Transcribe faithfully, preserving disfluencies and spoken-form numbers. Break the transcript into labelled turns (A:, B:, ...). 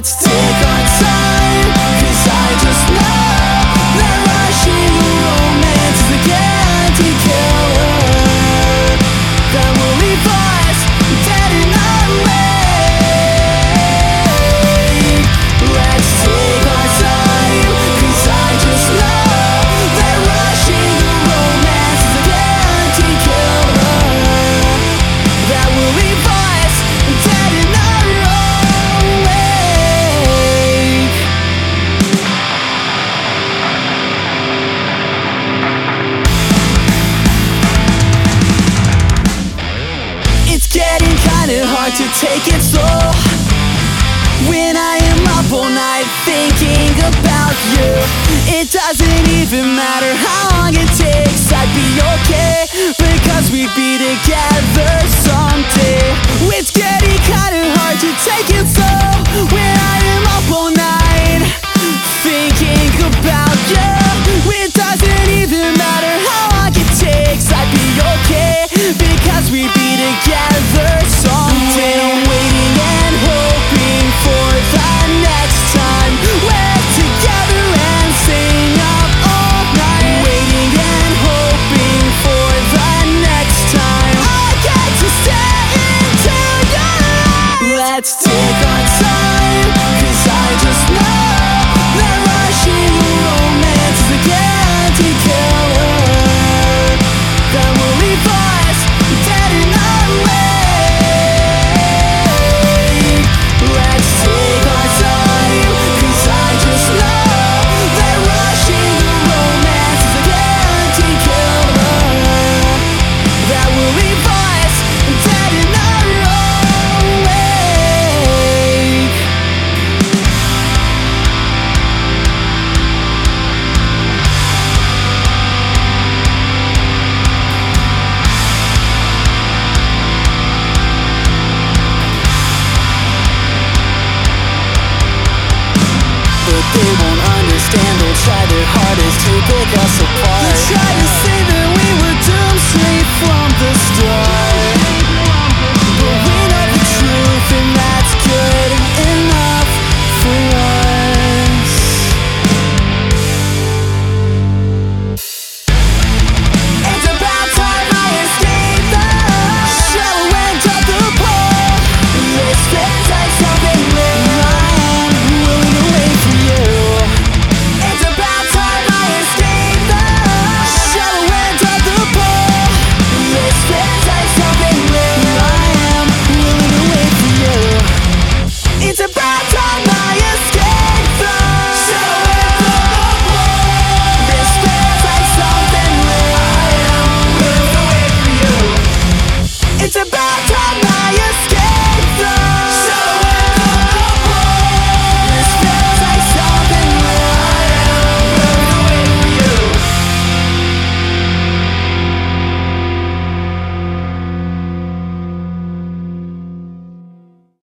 A: Let's take our time, 'cause I just know that rushing romance is the guaranteed killer that will leave us dead in our wake. Let's take our time, 'cause I just know that rushing romance is the guaranteed killer that will leave us dead in our own wake. It's getting kinda hard to take it slow when I am up all night thinking about you. It doesn't even matter how long it takes, I'd be okay, because we'd be together someday. It's getting kinda hard to take it slow when I am up all night thinking about you. It doesn't even matter how long it takes, I'd be okay, because we'd be together someday. I'm waiting and hoping for the next time we're together and staying up all night. Waiting and hoping for the next time I get to stay until you're right. Let's take our time, 'cause I just know that rushing romance is the guaranteed killer that will leave us dead in our wake. Let's take our time, 'cause I just know that rushing romance is the guaranteed killer that will leave us dead in our own wake. But they won't understand, they'll try their hardest to pick us apart. They try to say that we were doomed straight from the start.